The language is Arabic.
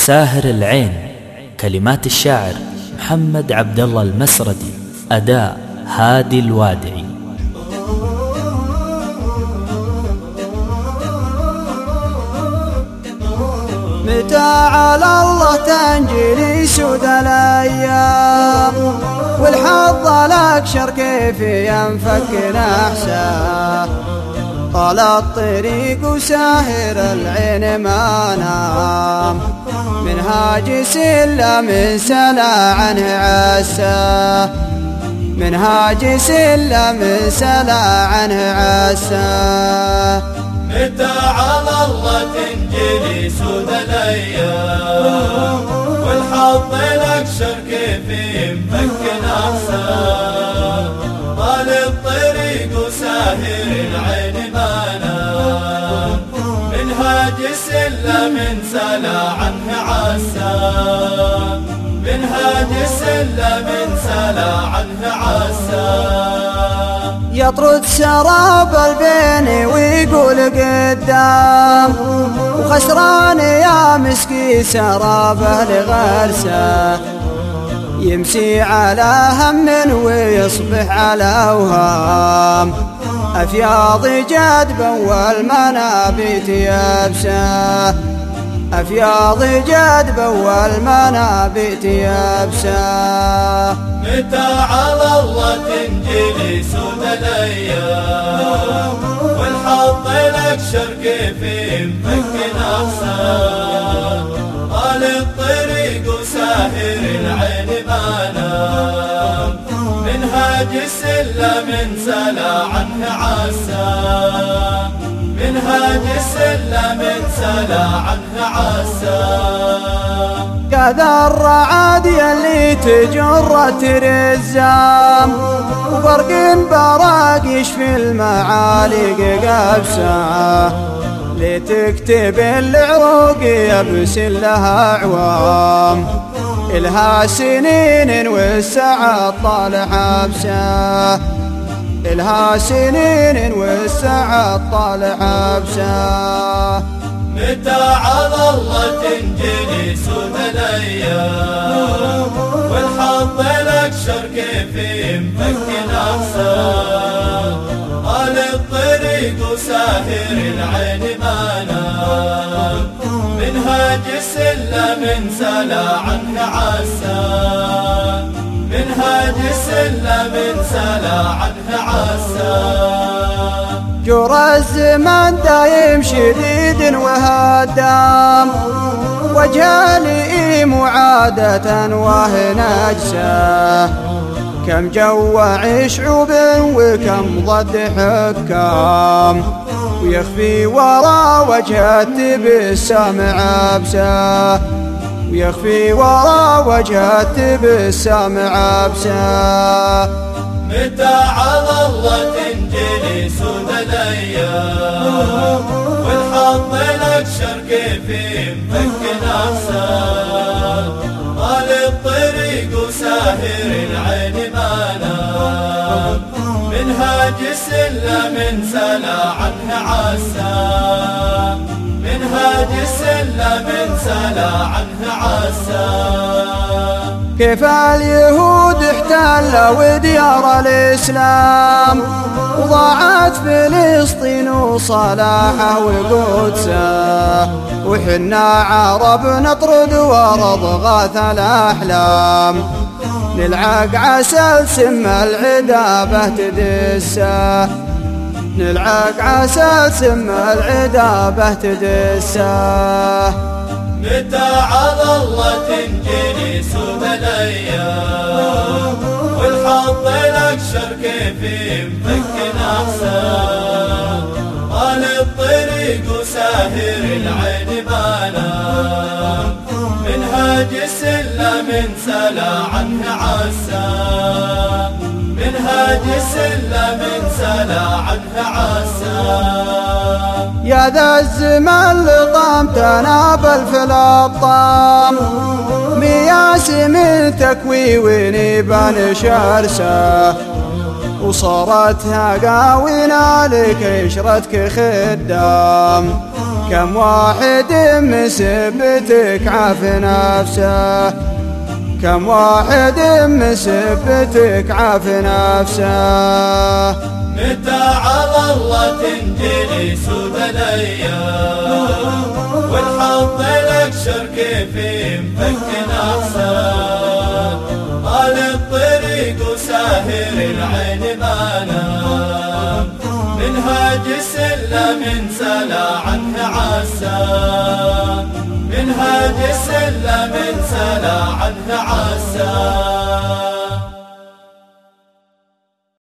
ساهر العين. كلمات الشاعر محمد عبد الله المسردي. أداء هادي الوادعي. متى على الله تنجلي سود الأيام، والحظ الأكشر كيف ينفك نحسه. طال الطريق وساهر العين ما نام، منهاج سلم سلا عنه عساه، منهاج سلم سلا عنه عساه. متى على الله تنجلي سود الأيام، والحظ الأكشر كيف ينفك نحسه. طال الطريق وساهر العين ما نام، منهاج سلم سلا عنه عساه، منهاج سلم سلا عنه عساه. يطرد سراب البين ويقول قدام، وخسران يا مسكي سرابه لغرسه. يمسي على هم ويصبح على اوهام، افياض جدبا والمنابت يبسه، افياض جدبا والمنابت يبسه. متى على الله تنجلي سود الأيام، والحظ الأكشر كيف ينفك نحسه. طال الطريق وساهر العين ما نام، منهاج سلم سلا عنه عساه، منهاج سلم سلا عنه عساه. كذا الرعاد يلي تجر ترزام، وبرق براقش في المعالق قبسه. لتكتب العروق يبس لها عوام، إلها سنين والسعى طال حبسه، إلها سنين والسعى طال حبسه. متى على الله تنجلي سود الأيام، والحظ الأكشر كيف ينفك نحسه. طال الطريق وساهر العين ما نام، منهاج سلم سلا عنه عساه، منهاج سلم سلا عنه عساه. جرى الزمان دايم شديد وهدام، وجه لئيم عادة وهنجسه. كم جوع شعوب وكم ضد حكام، ويخفي ورا وجه التبسام عبسه، ويخفي ورا وجه التبسام عبسه. متى على الله تنجلي سود الأيام، والحظ الأكشر كيف ينفك نحسه. طال الطريق وساهر العين ما نام، منهاج سلم سلا عنه عساه، منهاج سلم سلا عنه عساه. كيف اليهود احتلوا ديار الإسلام، وضاعت فلسطين وصلاحه وقدسه. وحنا عرب نطرد ورد غاث الأحلام، نلعق عسل سم العدابة تدسه، نلعق عسل سم العدابة تدسه. متى على الله تنجلي سود الأيام، والحظ الأكشر كيف ينفك نحسه. طال الطريق وساهر العين ما نام، منهاج سلم سلا عنه عساه، منهاج سلم سلا عنه عساه. يا ذا الزمان لطام تنابل في الأبطام، مياس من تكوي ونيبان شرسه. وصارت هقاوينا لك يشرتك خدام، كم واحد مسبتك عاف نفسه، كم واحد مسبتك عاف نفسه. متى على الله تنجلي سود الايام، والحظ لك شرك في مفك احسان. طال الطريق وساهر العين ما نام، منهاج السلم سلا عنه عسان، منهاج السلم سلا عنه عسان.